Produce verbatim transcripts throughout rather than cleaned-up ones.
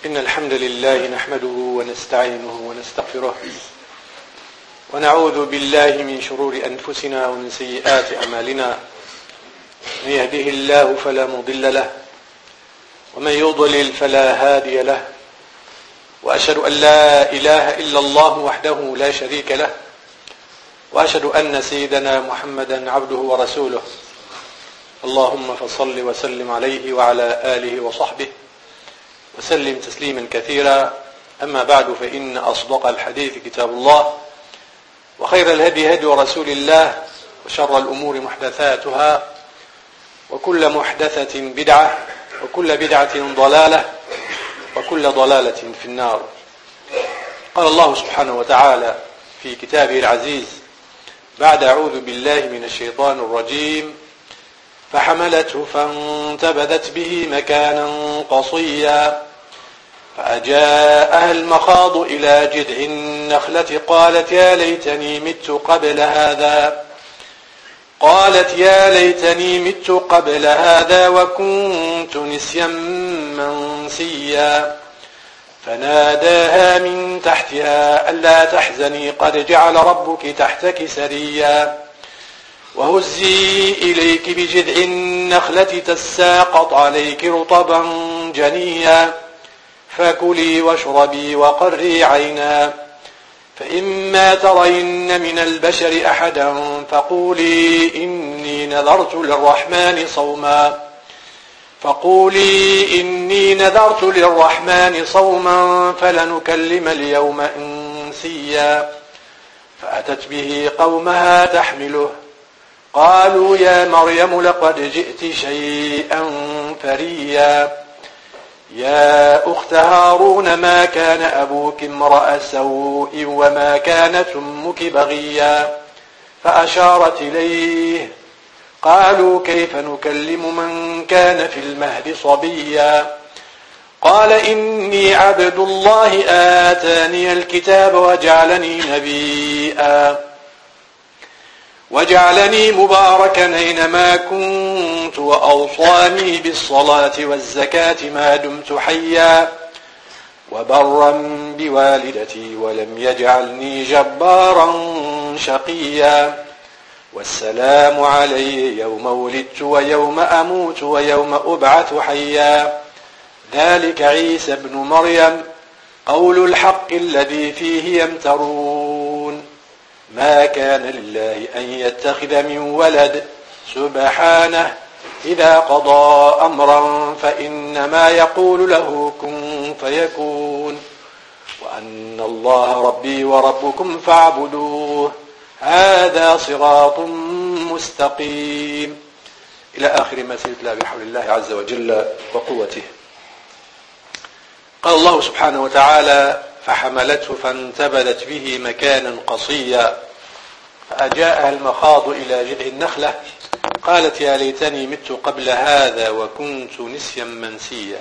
إن الحمد لله نحمده ونستعينه ونستغفره ونعوذ بالله من شرور أنفسنا ومن سيئات أعمالنا. من يهده الله فلا مضل له ومن يضلل فلا هادي له، وأشهد أن لا إله إلا الله وحده لا شريك له، وأشهد أن سيدنا محمدا عبده ورسوله. اللهم فصل وسلم عليه وعلى آله وصحبه وسلم تسليما كثيرا. أما بعد، فإن أصدق الحديث كتاب الله، وخير الهدي هدي رسول الله، وشر الأمور محدثاتها، وكل محدثة بدعة، وكل بدعة ضلالة، وكل ضلالة في النار. قال الله سبحانه وتعالى في كتابه العزيز بعد أعوذ بالله من الشيطان الرجيم: فحملته فانتبذت به مكانا قصيا فأجاءها المخاض إلى جذع النخلة قالت يا ليتني مت قبل هذا قالت يا ليتني مت قبل هذا وكنت نسيا منسيا فناداها من تحتها ألا تحزني قد جعل ربك تحتك سريا وهزي إليك بجذع النخلة تساقط عليك رطبا جنيا فكلي واشربي وقري عينا فإما ترين من البشر أحدا فقولي إني نذرت للرحمن صوما فقولي إني نذرت للرحمن صوما فلنكلم اليوم إنسيا فأتت به قومها تحمله قالوا يا مريم لقد جئت شيئا فريا يا أخت هارون ما كان أبوك امرأ سوء وما كانت أمك بغيا فأشارت إليه قالوا كيف نكلم من كان في المهد صبيا قال إني عبد الله آتاني الكتاب وجعلني نبيا وجعلني مباركا أينما كنت وأوصاني بالصلاة والزكاة ما دمت حيا وبرا بوالدتي ولم يجعلني جبارا شقيا والسلام علي يوم ولدت ويوم أموت ويوم أبعث حيا ذلك عيسى ابن مريم قول الحق الذي فيه يمترون ما كان لله أن يتخذ من ولد سبحانه إذا قضى أمرا فإنما يقول له كن فيكون وأن الله ربي وربكم فاعبدوه هذا صراط مستقيم إلى آخر ما سيتلى بحول الله عز وجل وقوته. قال الله سبحانه وتعالى: فحملته فانتبذت به مكانا قصيا فأجاءها المخاض إلى جذع النخلة قالت يا ليتني مت قبل هذا وكنت نسيا منسيا.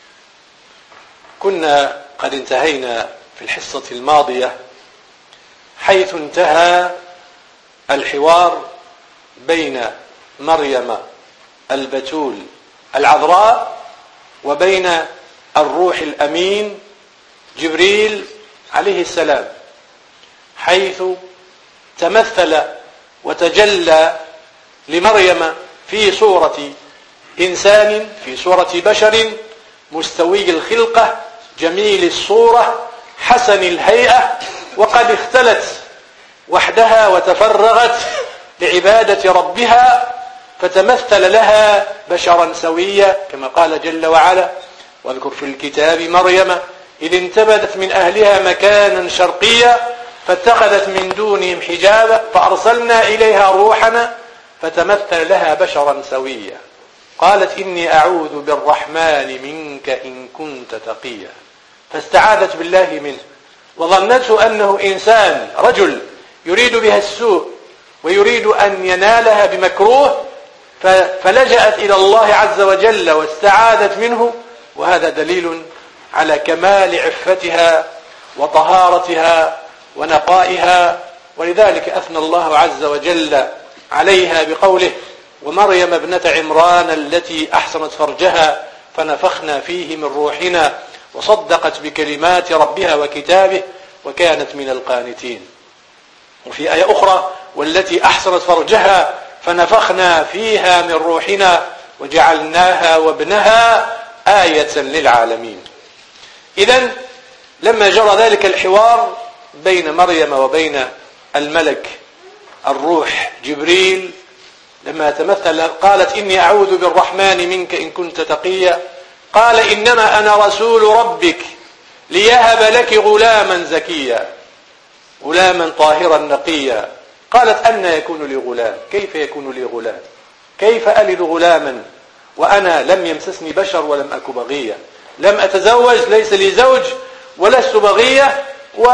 كنا قد انتهينا في الحصة الماضية حيث انتهى الحوار بين مريم البتول العذراء وبين الروح الأمين جبريل عليه السلام، حيث تمثل وتجلى لمريم في صورة إنسان، في صورة بشر مستوي الخلقة جميل الصورة حسن الهيئة، وقد اختلت وحدها وتفرغت لعبادة ربها فتمثل لها بشرا سويا كما قال جل وعلا: واذكر في الكتاب مريم إذ انتبذت من أهلها مكانا شرقيا فاتخذت من دونهم حجابا فأرسلنا إليها روحنا فتمثل لها بشرا سويا قالت إني أعوذ بالرحمن منك إن كنت تقيا فاستعاذت بالله منه وظنته أنه إنسان رجل يريد بها السوء ويريد أن ينالها بمكروه فلجأت إلى الله عز وجل واستعاذت منه، وهذا دليل على كمال عفتها وطهارتها ونقائها. ولذلك أثنى الله عز وجل عليها بقوله: ومريم ابنة عمران التي أحصنت فرجها فنفخنا فيه من روحنا وصدقت بكلمات ربها وكتابه وكانت من القانتين. وفي آية أخرى والتي أحصنت فرجها فنفخنا فيها من روحنا وجعلناها وابنها آية للعالمين. إذن لما جرى ذلك الحوار بين مريم وبين الملك الروح جبريل، لما تمثل قالت إني أعوذ بالرحمن منك إن كنت تقيا، قال إنما أنا رسول ربك ليهب لك غلاما زكيا غلاما طاهرا نقيا. قالت أن يكون لي غلام؟ كيف يكون لي غلام؟ كيف ألد غلاما وأنا لم يمسسني بشر ولم أك بغيا، لم أتزوج، ليس لي زوج ولست بغية،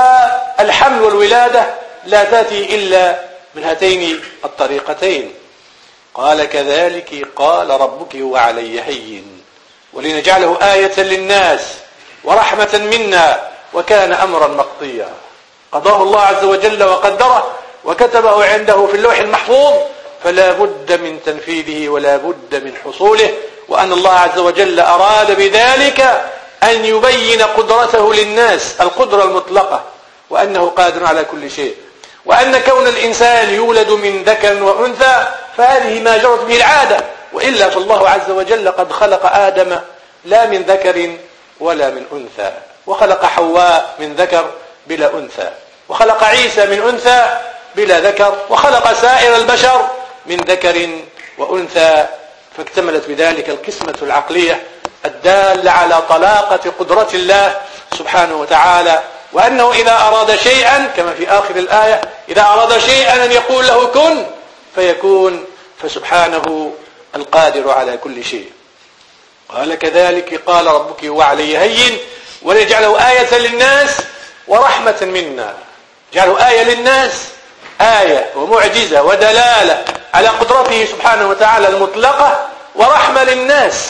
والحمل والولادة لا تأتي إلا من هاتين الطريقتين. قال كذلك قال ربك هو علي هين ولنجعله آية للناس ورحمة منا وكان أمرا مقضيا. قضاه الله عز وجل وقدره وكتبه عنده في اللوح المحفوظ، فلا بد من تنفيذه ولا بد من حصوله، وأن الله عز وجل أراد بذلك أن يبين قدرته للناس، القدرة المطلقة، وأنه قادر على كل شيء، وأن كون الإنسان يولد من ذكر وأنثى فهذه ما جرت به العادة، وإلا فالله عز وجل قد خلق آدم لا من ذكر ولا من أنثى، وخلق حواء من ذكر بلا أنثى، وخلق عيسى من أنثى بلا ذكر، وخلق سائر البشر من ذكر وأنثى، فاكتملت بذلك القسمة العقلية الدالة على طلاقة قدرة الله سبحانه وتعالى، وأنه إذا أراد شيئا كما في آخر الآية إذا أراد شيئا أن يقول له كن فيكون، فسبحانه القادر على كل شيء. قال كذلك قال ربك وعلي هين وليجعله آية للناس ورحمة منا. جعله آية للناس، آية ومعجزة ودلالة على قدرته سبحانه وتعالى المطلقة، ورحمة للناس،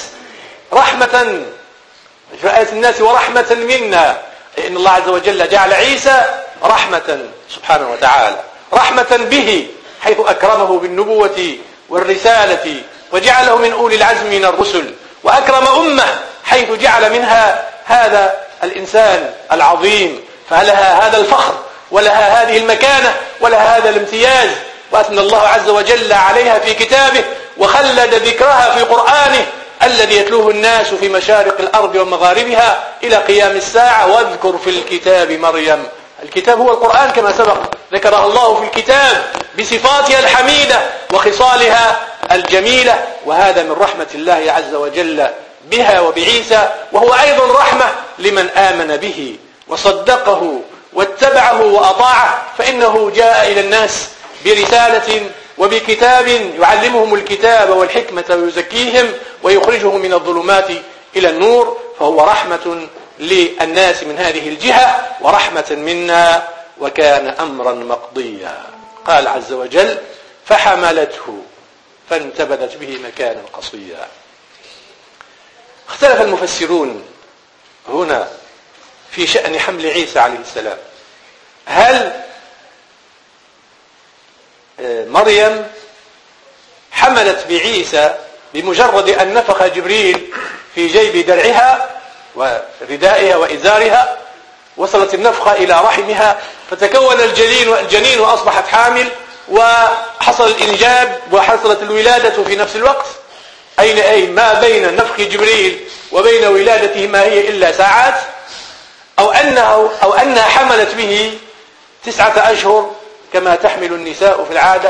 رحمة في آية الناس ورحمة منا، إن الله عز وجل جعل عيسى رحمة سبحانه وتعالى، رحمة به حيث أكرمه بالنبوة والرسالة وجعله من أولي العزم من الرسل، وأكرم أمة حيث جعل منها هذا الإنسان العظيم، فلها هذا الفخر ولها هذه المكانة ولها هذا الامتياز، وأثنى الله عز وجل عليها في كتابه وخلد ذكرها في قرآنه الذي يتلوه الناس في مشارق الأرض ومغاربها إلى قيام الساعة. واذكر في الكتاب مريم، الكتاب هو القرآن كما سبق، ذكرها الله في الكتاب بصفاتها الحميدة وخصالها الجميلة، وهذا من رحمة الله عز وجل بها وبعيسى، وهو أيضا رحمة لمن آمن به وصدقه واتبعه وأطاعه، فإنه جاء إلى الناس برسالة وبكتاب يعلمهم الكتاب والحكمة ويزكيهم ويخرجهم من الظلمات إلى النور، فهو رحمة للناس من هذه الجهة ورحمة منا وكان أمرا مقضيا. قال عز وجل فحملته فانتبذت به مكانا قصيا. اختلف المفسرون هنا في شأن حمل عيسى عليه السلام، هل مريم حملت بعيسى بمجرد أن نفخ جبريل في جيب درعها وردائها وإزارها، وصلت النفخة إلى رحمها فتكون الجنين والجنين وأصبحت حامل وحصل الإنجاب وحصلت الولادة في نفس الوقت؟ أين أي ما بين نفخ جبريل وبين ولادته ما هي إلا ساعات؟ أو أنه أو أنها حملت به تسعة أشهر كما تحمل النساء في العادة؟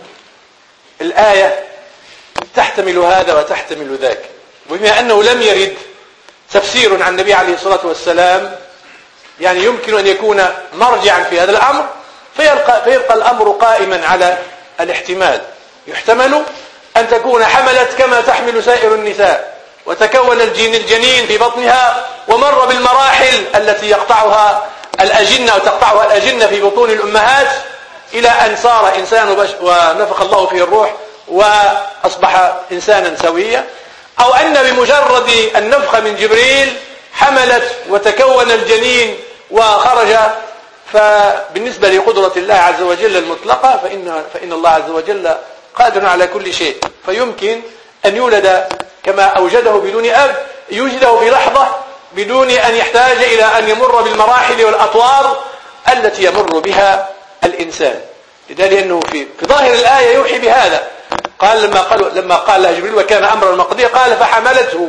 الآية تحتمل هذا وتحتمل ذاك، وبما أنه لم يرد تفسير عن النبي عليه الصلاة والسلام يعني يمكن أن يكون مرجعا في هذا الأمر، فيبقى, فيبقى الأمر قائما على الاحتمال. يحتمل أن تكون حملت كما تحمل سائر النساء وتكون الجنين الجنين في بطنها ومر بالمراحل التي يقطعها الأجنة وتقطعها الأجنة في بطون الأمهات إلى أن صار إنسان ونفخ الله فيه الروح وأصبح إنسانا سويا، أو أن بمجرد النفخ من جبريل حملت وتكون الجنين وخرج. فبالنسبة لقدرة الله عز وجل المطلقة فإن, فإن الله عز وجل قادر على كل شيء، فيمكن أن يولد كما أوجده بدون أب، يوجده في لحظة بدون أن يحتاج إلى أن يمر بالمراحل والأطوار التي يمر بها الإنسان. لذلك أنه في في ظاهر الآية يوحي بهذا. قال لما قال لما قال لها جبريل وكان أمرا مقضيا قال فحملته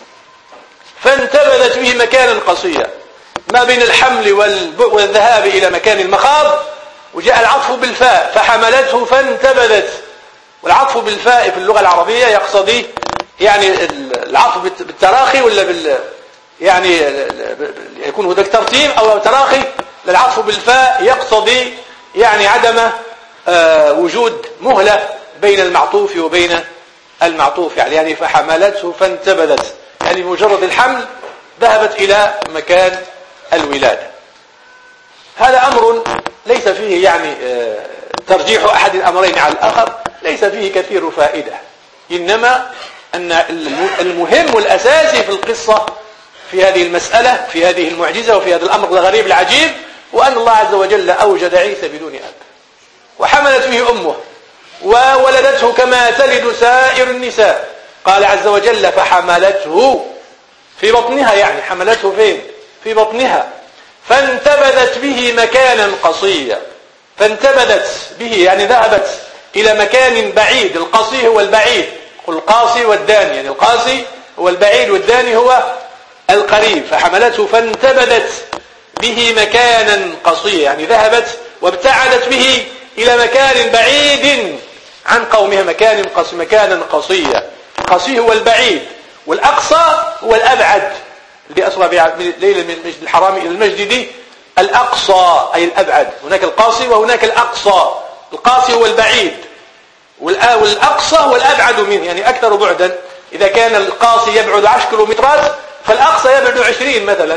فانتبذت به مكانا قصيا، ما بين الحمل والذهاب إلى مكان المخاض، وجاء العطف بالفاء فحملته فانتبذت. والعطف بالفاء في اللغة العربية يقصدي يعني العطف بالتراخي ولا بال يعني يكون هناك ترتيب أو تراخي. العطف بالفاء يقصدي يعني عدم آه وجود مهلة بين المعطوف وبين المعطوف يعني, يعني فحملته فانتبذت يعني مجرد الحمل ذهبت إلى مكان الولادة. هذا أمر ليس فيه يعني آه ترجيح أحد الأمرين على الآخر، ليس فيه كثير فائدة، إنما أن المهم والأساسي في القصة في هذه المسألة في هذه المعجزة وفي هذا الأمر الغريب العجيب وأن الله عز وجل أوجد عيسى بدون أب وحملت به أمه وولدته كما تلد سائر النساء. قال عز وجل فحملته في بطنها، يعني حملته فين؟ في بطنها. فانتبذت به مكانا قصيا، فانتبذت به يعني ذهبت إلى مكان بعيد. القصي هو البعيد، القاصي والداني، يعني القاصي هو البعيد والداني هو القريب. فحملته فانتبذت به مكانا قصيا يعني ذهبت وابتعدت به إلى مكان بعيد عن قومها، مكان قصي مكانا قصيا. القصي هو البعيد والأقصى هو الأبعد، الذي أسرى ليلة من المسجد الحرام إلى المسجد الأقصى أي الأبعد. هناك القاصي وهناك الأقصى. القاصي هو البعيد والأقصى هو الأبعد منه يعني أكثر بعدا. إذا كان القاصي يبعد عشر كيلومترات فالأقصى يبعد عشرين مثلا.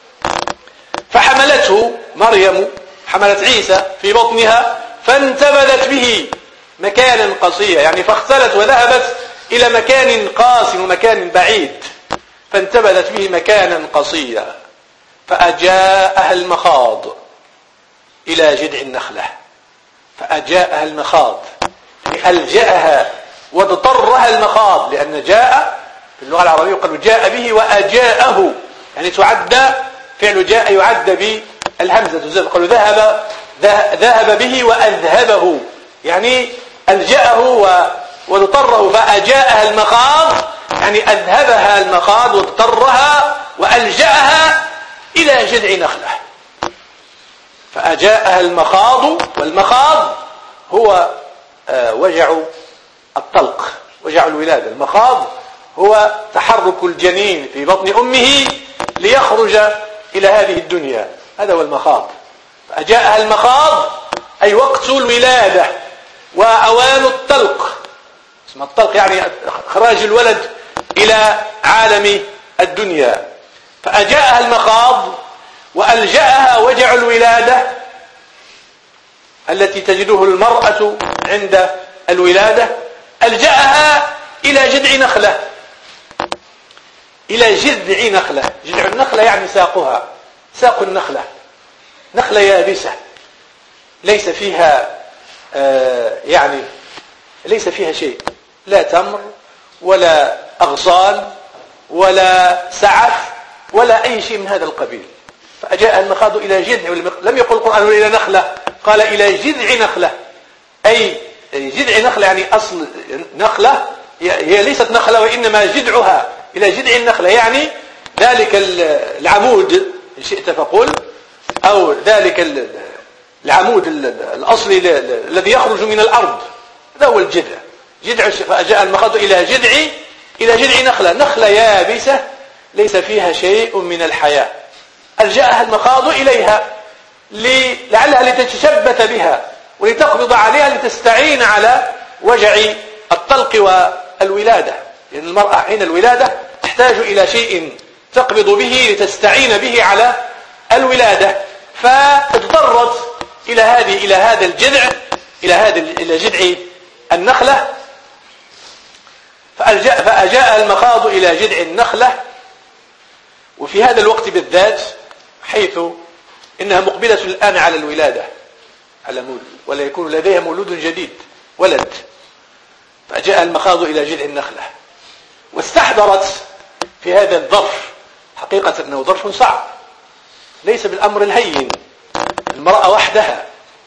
فحملته مريم حملت عيسى في بطنها فانتبذت به مكانا قصيا يعني فاختلت وذهبت إلى مكان قاس ومكان بعيد. فانتبذت به مكانا قصيا فأجاءها المخاض إلى جذع النخلة. فأجاءها المخاض يعني ألجأها واضطرها المخاض، لأن جاء في اللغة العربية قالوا جاء به وأجاءه يعني تعد فعل جاء يعد بالهمزة. قالوا ذهب ذهب به وأذهبه يعني ألجأه واضطره. فأجاءها المخاض يعني أذهبها المخاض واضطرها وألجأها إلى جذع نخلة. فأجاءها المخاض، والمخاض هو وجع الطلق، وجع الولادة. المخاض هو تحرك الجنين في بطن أمه ليخرج إلى هذه الدنيا، هذا هو المخاض. فأجاءها المخاض أي وقت الولادة وأوان الطلق. اسم الطلق يعني إخراج الولد إلى عالم الدنيا. فأجاءها المخاض وألجأها وجع الولادة التي تجده المرأة عند الولادة، ألجأها إلى جذع نخلة. إلى جذع نخلة، جذع النخلة يعني ساقها، ساق النخلة، نخلة يابسة ليس فيها آه يعني ليس فيها شيء، لا تمر ولا أغصان ولا سعف ولا أي شيء من هذا القبيل. فأجاء المخاض إلى جذع، لم يقل القرآن إلى نخلة، قال إلى جذع نخلة أي جذع نخلة يعني أصل نخلة، هي ليست نخلة وإنما جذعها إلى جذع النخلة يعني ذلك العمود إن شئت فقل، أو ذلك العمود الأصلي الذي يخرج من الأرض، هذا هو الجذع. جذع. فأجاء المخاض إلى جذع إلى جذع نخلة، نخلة يابسة ليس فيها شيء من الحياة. ألجأها المخاض إليها لعلها لتتشبث بها ولتقبض عليها لتستعين على وجع الطلق والولادة، لأن المرأة حين الولادة تحتاج إلى شيء تقبض به لتستعين به على الولادة. فاضطرت إلى هذه إلى هذا الجذع إلى هذا إلى جذع النخلة. فأجاء, فأجاء المخاض إلى جذع النخلة، وفي هذا الوقت بالذات حيث إنها مقبلة الآن على الولادة، على مولد، ولا يكون لديها مولود جديد ولد. فأجاء المخاض إلى جذع النخلة واستحضرت في هذا الظرف حقيقة أنه ظرف صعب، ليس بالأمر الهين. المرأة وحدها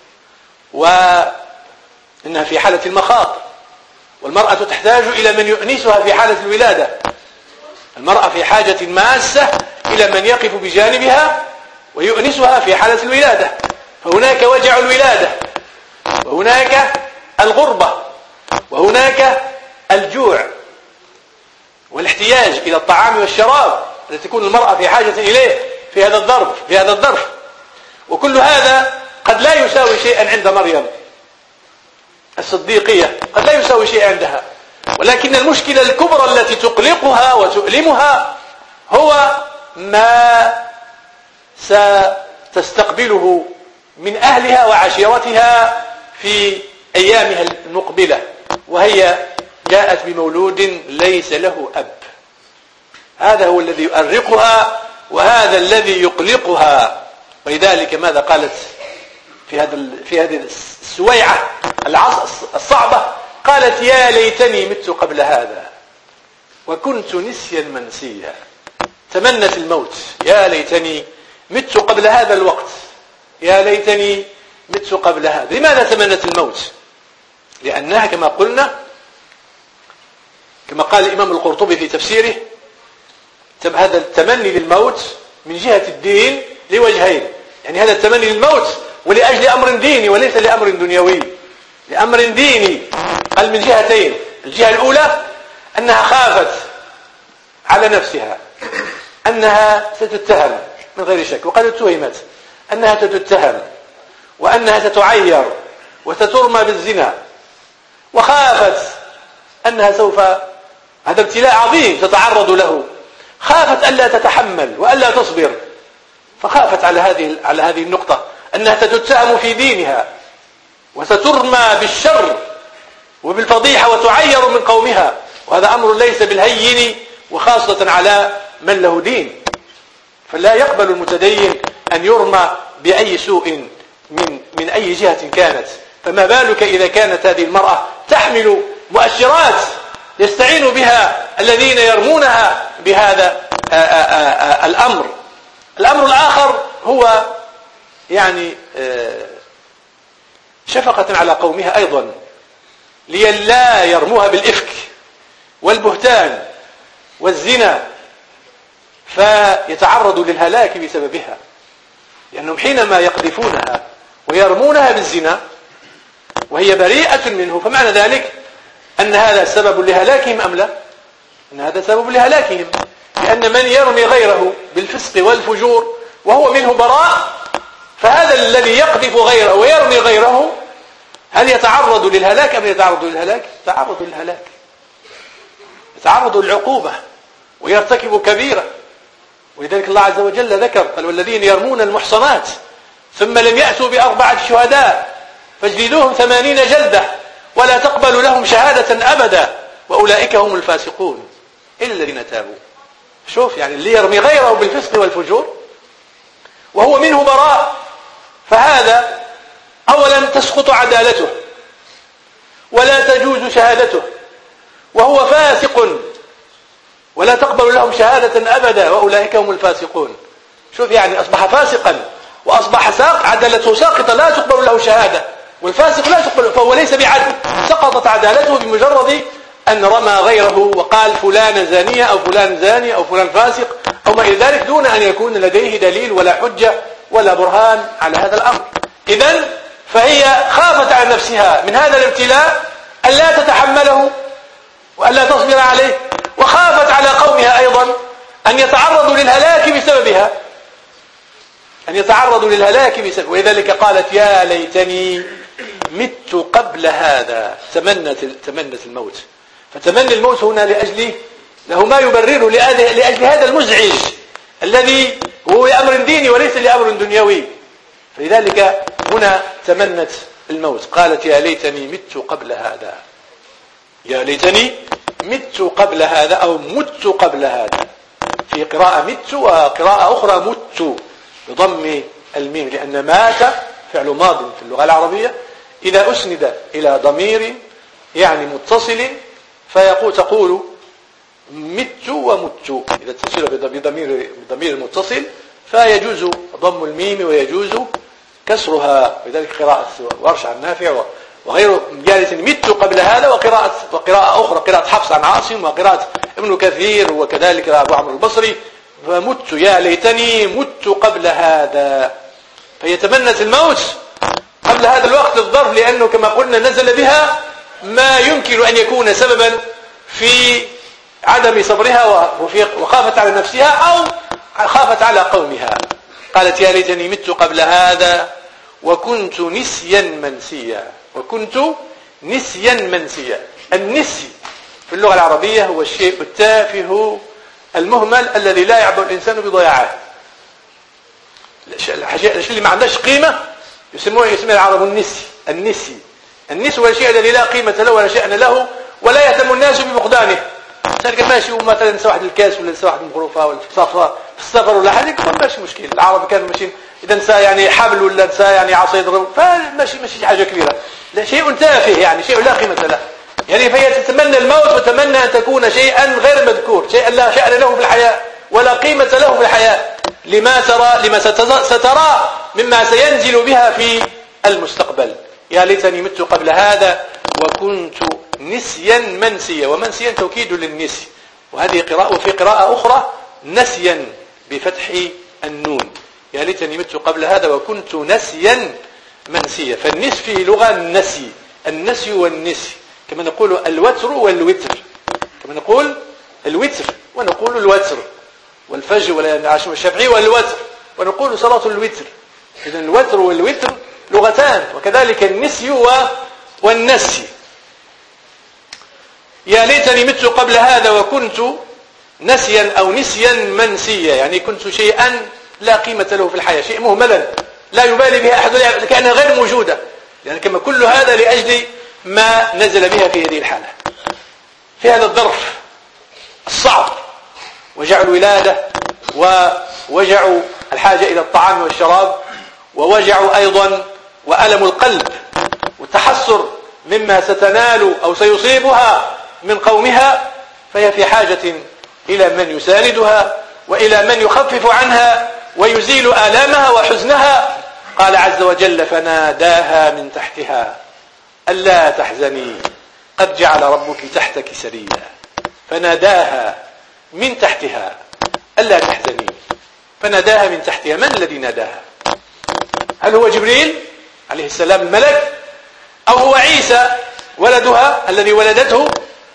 وإنها في حالة المخاض، والمرأة تحتاج إلى من يؤنسها في حالة الولادة. المرأة في حاجة ماسة إلى من يقف بجانبها ويؤنسها في حالة الولادة. فهناك وجع الولادة، وهناك الغربة، وهناك الجوع والاحتياج إلى الطعام والشراب التي تكون المرأة في حاجة إليه في هذا الظرف في هذا الظرف وكل هذا قد لا يساوي شيئا عند مريم الصديقية، قد لا يساوي شيئا عندها، ولكن المشكلة الكبرى التي تقلقها وتؤلمها هو ما ستستقبله من أهلها وعشيرتها في أيامها المقبلة، وهي جاءت بمولود ليس له أب. هذا هو الذي يؤرقها وهذا الذي يقلقها. ولذلك ماذا قالت في هذا في هذه السويعة الصعبة؟ قالت: يا ليتني مت قبل هذا وكنت نسيا منسيا. تمنت الموت، يا ليتني مت قبل هذا الوقت، يا ليتني مت قبل هذا. لماذا تمنت الموت؟ لأنها كما قلنا، كما قال الإمام القرطبي في تفسيره، هذا التمني للموت من جهة الدين لوجهين. يعني هذا التمني للموت ولأجل أمر ديني وليس لأمر دنيوي، لأمر ديني. قال من جهتين: الجهة الأولى أنها خافت على نفسها أنها ستتهم من غير شك، وقد اتهمت أنها ستتهم وأنها ستعير وسترمى بالزنا، وخافت أنها سوف، هذا ابتلاء عظيم تتعرض له، خافت ألا تتحمل وألا تصبر، فخافت على هذه على هذه النقطة أنها ستتهم في دينها وسترمى بالشر وبالفضيحة وتعير من قومها، وهذا أمر ليس بالهين، وخاصة على من له دين. فلا يقبل المتدين أن يرمى بأي سوء من من أي جهة كانت، فما بالك إذا كانت هذه المرأة تحمل مؤشرات يستعين بها الذين يرمونها بهذا آآ آآ الأمر. الأمر الآخر هو يعني شفقة على قومها أيضا، لئلا يرموها بالإفك والبهتان والزنا فيتعرضوا للهلاك بسببها، لأنهم حينما يقذفونها ويرمونها بالزنا وهي بريئة منه فمعنى ذلك أن هذا سبب لهلاكهم أم لا؟ أن هذا سبب لهلاكهم، لأن من يرمي غيره بالفسق والفجور وهو منه براء، فهذا الذي يقذف غيره ويرمي غيره هل يتعرض للهلاك أم يتعرض للهلاك؟ يتعرض للهلاك، يتعرض للعقوبة ويرتكب كبيرة. ولذلك الله عز وجل ذكر: قال: والذين يرمون المحصنات ثم لم يأتوا بأربعة شهداء فاجلدوهم ثمانين جلدة ولا تقبلوا لهم شهادة أبدا وأولئك هم الفاسقون إلا الذين تابوا. شوف، يعني اللي يرمي غيره بالفسق والفجور وهو منه براء، فهذا أولا تسقط عدالته ولا تجوز شهادته، وهو فاسق ولا تقبل لهم شهادة أبدا وأولئك هم الفاسقون. شوف، يعني أصبح فاسقا وأصبح ساق عدالته ساقطة لا تقبل له شهادة، والفاسق لا تقبل، فهو ليس بعدل، سقطت عدالته بمجرد أن رمى غيره وقال فلان زانية أو فلان زاني أو فلان فاسق أو ما إلى ذلك، دون أن يكون لديه دليل ولا حجة ولا برهان على هذا الأمر. إذن فهي خافت على نفسها من هذا الابتلاء ألا تتحمله وألا تصبر عليه، وخافت على قومها أيضا أن يتعرضوا للهلاك بسببها، أن يتعرضوا للهلاك بسبب. ولذلك قالت: يا ليتني مت قبل هذا. تمنت تمنت الموت. فتمني الموت هنا لأجل له ما يبرره لأجل هذا المزعج الذي هو لأمر ديني وليس لأمر دنيوي. فلذلك هنا تمنت الموت، قالت: يا ليتني مت قبل هذا، يا ليتني مت قبل هذا أو مت قبل هذا. في قراءة مت وقراءة أخرى مت بضم الميم، لأن مات فعل ماض في اللغة العربية إذا أسند إلى ضمير يعني متصل فيقول تقول مت ومت، إذا اتصل بضمير بضمير متصل فيجوز ضم الميم ويجوز كسرها، لذلك قراءة ورش عن نافع وغيره جالس مت قبل هذا، وقراءة وقراءة أخرى قراءة حفص عن عاصم وقراءة ابن كثير وكذلك أبو عمرو البصري، فمت يا ليتني مت قبل هذا، فيتمنى الموت قبل هذا الوقت الظرف، لأنه كما قلنا نزل بها ما يمكن أن يكون سببا في عدم صبرها وخافت على نفسها أو خافت على قومها. قالت يا ليتني مت قبل هذا وكنت نسيا منسيا، وكنت نسيا منسيا. النسي في اللغة العربية هو الشيء التافه المهمل الذي لا يعبأ الإنسان بضياعه، الشيء اللي ما عندهش قيمة يسموه يسمى العرب النسي. النسي النسي هو الشيء الذي لا قيمة له ولا شأن له ولا يهتم الناس بفقدانه. سالك ماشي ومثلا نسى واحد الكاس ولا نسى واحد المغروفه ولا في السفر في السفر ولا حاجه ما ماشي مشكل، العرب كانوا ماشيين اذا نسى يعني حبل ولا نسى يعني عصا يضرب فماشي ماشي حاجه كبيره، لا شيء تافه يعني شيء لا قيمه له، يعني فهي تتمنى الموت وتتمنى ان تكون شيئا غير مذكور، شيئا لا شأن له في الحياه ولا قيمه له في الحياه، لما ترى لما سترى مما سينزل بها في المستقبل. يا ليتني مت قبل هذا وكنت نسيا منسيا، ومنسيا توكيد للنسي، وهذه قراءة. وفي قراءة أخرى نسيا بفتح النون، يا ليتني مت قبل هذا وكنت نسيا منسيا. فالنسي في لغة النسي، النسي والنسي، كما نقول الوتر والوتر، كما نقول الوتر ونقول الوتر، والفجر والعشاء والشفعي والوتر، ونقول صلاة الوتر. إذن الوتر والوتر لغتان، وكذلك النسي والنسي. يا ليتني مت قبل هذا وكنت نسيا أو نسيا منسيا، يعني كنت شيئا لا قيمة له في الحياة، شيء مهملا لا يبالي به أحد كأنها غير موجودة، يعني كما كل هذا لأجل ما نزل بها في هذه الحالة، في هذا الظرف الصعب، وجع الولادة ووجع الحاجة إلى الطعام والشراب، ووجع أيضا وألم القلب والتحسر مما ستنال أو سيصيبها من قومها، فهي في حاجة إلى من يساندها وإلى من يخفف عنها ويزيل آلامها وحزنها. قال عز وجل فناداها من تحتها ألا تحزني قد جعل ربك تحتك سريا. فناداها من تحتها ألا تحزني، فناداها من تحتها. من الذي ناداها؟ هل هو جبريل عليه السلام الملك، أو هو عيسى ولدها الذي ولدته؟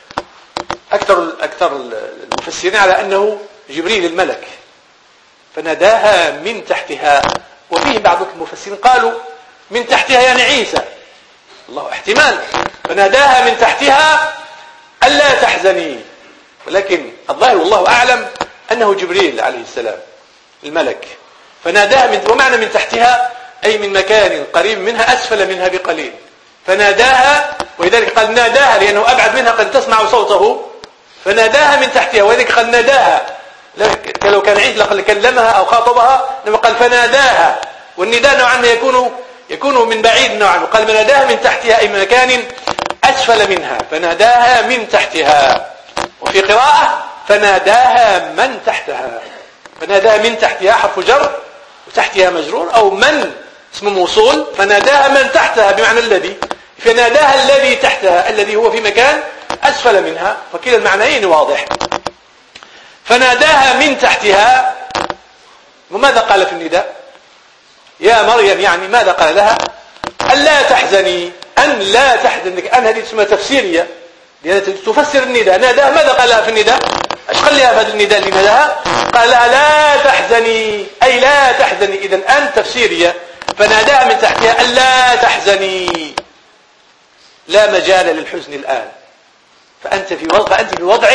أكثر أكثر المفسرين على أنه جبريل الملك. فناداها من تحتها، وفيه بعض المفسرين قالوا من تحتها يعني عيسى، الله احتمال. فناداها من تحتها ألا تحزني، ولكن الظاهر والله أعلم أنه جبريل عليه السلام الملك. فناداها من، ومعنى من تحتها أي من مكان قريب منها أسفل منها بقليل. فناداها، ولذلك قال ناداها لأنه أبعد منها قد تسمع صوته، فناداها من تحتها، ولذلك قال ناداها. لو كان عيسى لقد كلمها أو خاطبها، لما قال فناداها، والنداء نوعا ما يكون يكون من بعيد نوعا، قال فناداها من تحتها أي من مكان أسفل منها. فناداها من تحتها. وفي قراءة فناداها من تحتها. فناداها من تحتها حرف جر وتحتها مجرور، أو من اسم موصول. فناداها من تحتها بمعنى الذي، فناداها الذي تحتها الذي هو في مكان أسفل منها، فكلا المعنيين واضح. فناداها من تحتها، وماذا قال في النداء؟ يا مريم، يعني ماذا قال لها؟ ألا تحزني، أن لا تحزنك. أن هذه اسمها تفسيرية لأنها تفسر النداء. ناداها ماذا قال لها في النداء؟ ايش قال لها في هذا النداء اللي ناداها؟ قال لها لا تحزني، أي لا تحزني. إذن أن تفسيرية. فناداها من تحتها ألا تحزني، لا مجال للحزن الآن، فأنت في وضع فأنت في وضع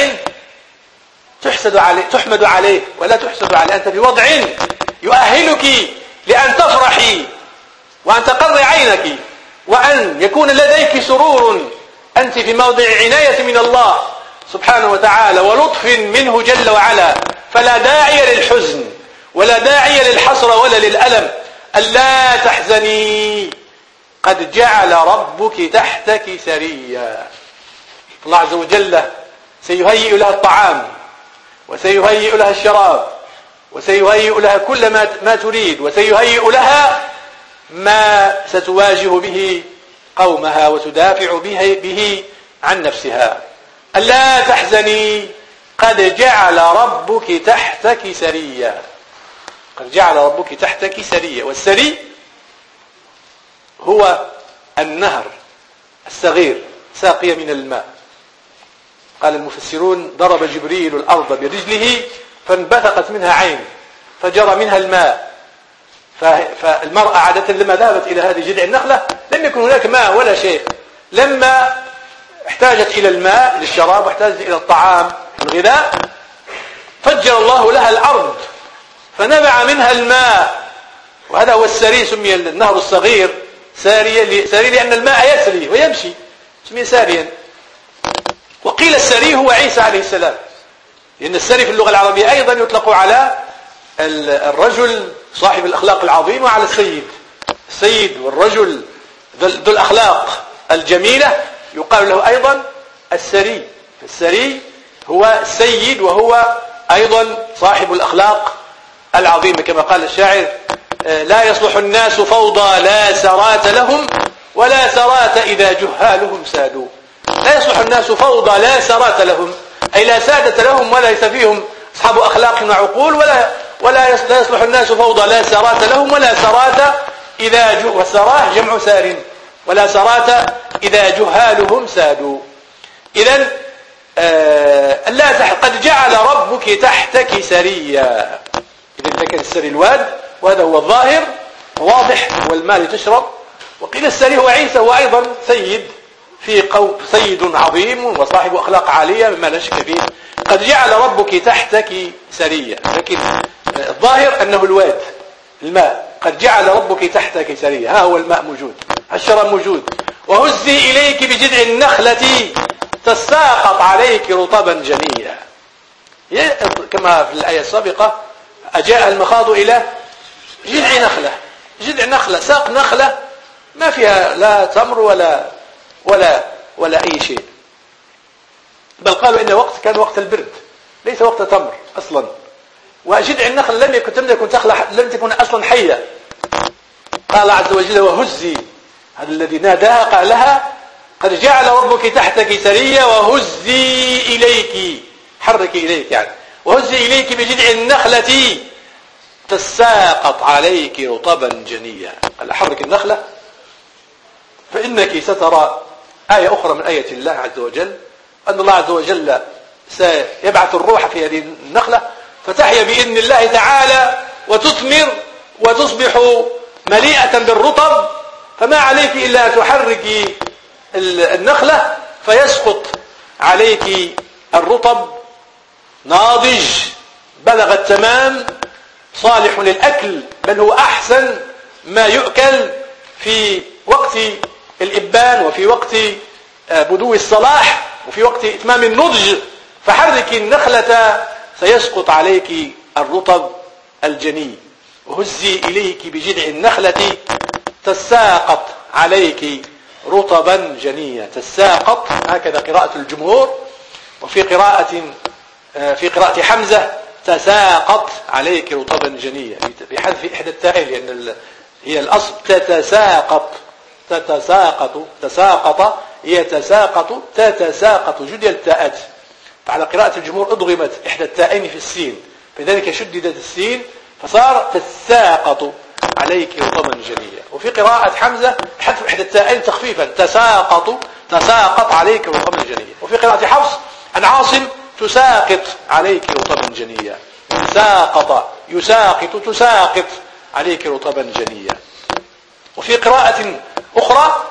تحسد عليه تحمد عليه ولا تحسد عليه. أنت في وضع يؤهلك لأن تفرحي وأن تقر عينك وأن يكون لديك سرور. أنت في موضع عناية من الله سبحانه وتعالى ولطف منه جل وعلا، فلا داعي للحزن ولا داعي للحسرة ولا للألم. ألا تحزني قد جعل ربك تحتك سريا. الله عز وجل سيهيئ لها الطعام وسيهيئ لها الشراب وسيهيئ لها كل ما ما تريد، وسيهيئ لها ما ستواجه به قومها وتدافع به, به عن نفسها. ألا تحزني قد جعل ربك تحتك سريا. قد جعل ربك تحتك سريا. والسري هو النهر الصغير ساقي من الماء. قال المفسرون: ضرب جبريل الأرض برجله فانبثقت منها عين فجرى منها الماء. فالمرأة عادة لما ذهبت إلى هذه جذع النخلة لم يكن هناك ماء ولا شيء، لما احتاجت إلى الماء للشراب واحتاجت إلى الطعام الغذاء فجر الله لها الأرض فنبع منها الماء. وهذا هو السري. سمي النهر الصغير ساريا ساري لأن الماء يسري ويمشي، سمي ساريا. وقيل السري هو عيسى عليه السلام، لأن السري في اللغة العربية أيضا يطلق على الرجل صاحب الأخلاق العظيمة وعلى السيد. السيد والرجل ذو الأخلاق الجميلة يقال له أيضا السري. السري هو السيد وهو أيضا صاحب الأخلاق العظيمة، كما قال الشاعر: لا يصلح الناس فوضى لا سرات لهم ولا سرات إذا جهالهم سادوا. لا يصلح الناس فوضى لا سرات لهم، أي لا سادة لهم وليس فيهم أصحاب أخلاق وعقول، ولا ولا يصلح الناس فوضى لا سرات لهم ولا سرات إذا جو والسراه جمع سار ولا سرات إذا جهالهم سادوا. إذن آه لا قد جعل ربك تحتك سريا. إذا ذكر السري الواد وهذا هو الظاهر واضح، والماء تشرب. وقيل السري هو عيسى، هو أيضا سيد في قوم، سيد عظيم وصاحب أخلاق عالية مما لا شك فيه. قد جعل ربك تحتك سريا، لكن الظاهر أنه الواد الماء. قد جعل ربك تحتك سريا، ها هو الماء موجود، الشراب موجود. وهزي إليك بجذع النخلة تساقط عليك رطبا جنيا. كما في الآية السابقة: أجاء المخاض إلى جذع نخلة. جذع نخلة، ساق نخلة ما فيها لا تمر ولا ولا ولا أي شيء، بل قالوا إن وقت كان وقت البرد ليس وقت تمر أصلا. وجذع النخل لم يكن لم تكن تخلى لم تكن أصلا حية. قال عز وجل: وهزي، هذا الذي ناداها قال لها: قد جعل ربك تحتك سريا وهزي إليك، حرك إليك يعني، وهزي إليك بجذع النخلة تساقط عليك رطبا جنيا. قال حرك النخلة فإنك سترى. آية أخرى من آية الله عز وجل أن الله عز وجل سيبعث الروح في هذه النخلة فتحيا بإذن الله تعالى وتثمر وتصبح مليئة بالرطب، فما عليك إلا أن تحركي النخلة فيسقط عليك الرطب ناضج بلغ التمام صالح للأكل، بل هو أحسن ما يؤكل في وقت الإبان وفي وقت بدو الصلاح وفي وقت إتمام النضج. فحرك النخلة سيسقط عليك الرطب الجني. وهزي إليك بجذع النخلة تساقط عليك رطبا جنيا. تساقط هكذا قراءة الجمهور، وفي قراءة في قراءة حمزة تساقط عليك رطبا جنيا بحذف إحدى التائين، لأن هي الأصل تتساقط تتساقط تساقط يتساقط تتساقط جدي التاءات. فعلى قراءة الجمهور أضغمت إحدى التائين في السين، فذلك شددت السين فصار تساقط عليك رطبا جنيا. وفي قراءة حمزة حذف إحدى التائين تخفيفا تساقط تساقط عليك رطبا جنيا. وفي قراءة حفص عن عاصم تساقط عليك رطبا جنيا. ساقط يساقط تساقط عليك رطبا جنيا. وفي قراءة أخرى